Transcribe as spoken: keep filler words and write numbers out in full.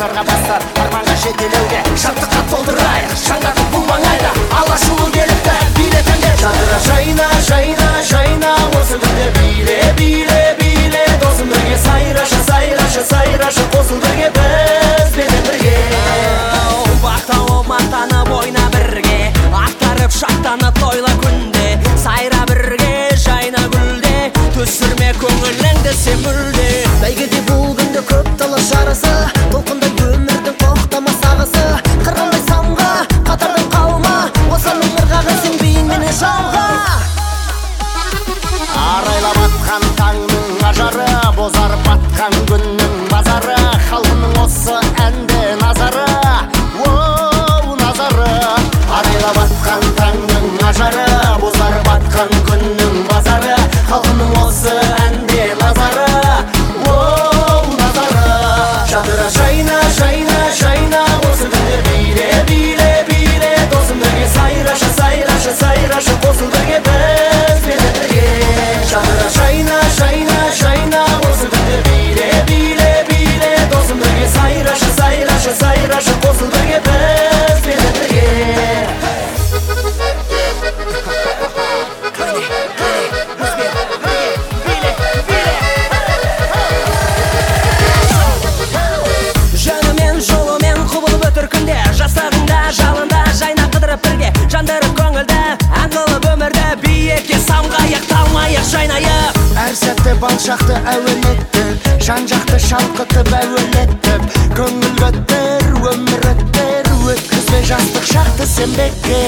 армандарға бастар, арманға жетелеуге шаттыққа толтырайық, шаңдатып бұл маңайда алашұлы келіпті, билетіңдер жадыра жайна, жайна, жайна, осы күнде биле, биле, биле, досым бірге сайрашы, сайрашы, сайрашы, қосыл бірге бізбен бірге. Бақтауы мақтанып ойна бірге, ақтарып шаттанып тойла күнде, сайра бірге, жайна гүлде, түсірме көңіліңді сен мүлде. Бәйгеде бұл күнде көп талас жарысы, толқындай өмірдің тоқтамас ағысы, қырғындай самға, қатардан қалма, осының ырғағы сен биіңменен жалға. Арайлап атқан таңның ажары, бозарып атқан күннің базары, халқының осы әнде назары, оу назары. Арайлап атқан таңның ажары, бозарып атқан күннің базары, халқының осы әнде назары, оу назары. Жадыра жайна, жайна, жайна, осы күнде биле, биле, биле, досым бірге сайрашы, сайрашы, сайрашы, қосыл бірге бізбен бірге. Жадыра жайна, жайна, жайна, осы күнде биле, биле, биле, досым бірге сайрашы, сайрашы, сайрашы, қосыл бірге бізбен бірге. Жөнімен жолымен құбылып өтір күнде, жастығыңда жалында жайна қыдырып бірге, жандырып көңілді ән қылып өмірді, биікке самғайық талмайық жайнайық. Әр сәтті балшақты әуелеттіп, жан-жақты шалқытып әуелеттіп, көңіл өттір, өмір өттір, өткізбе жастық шақты сен бекке.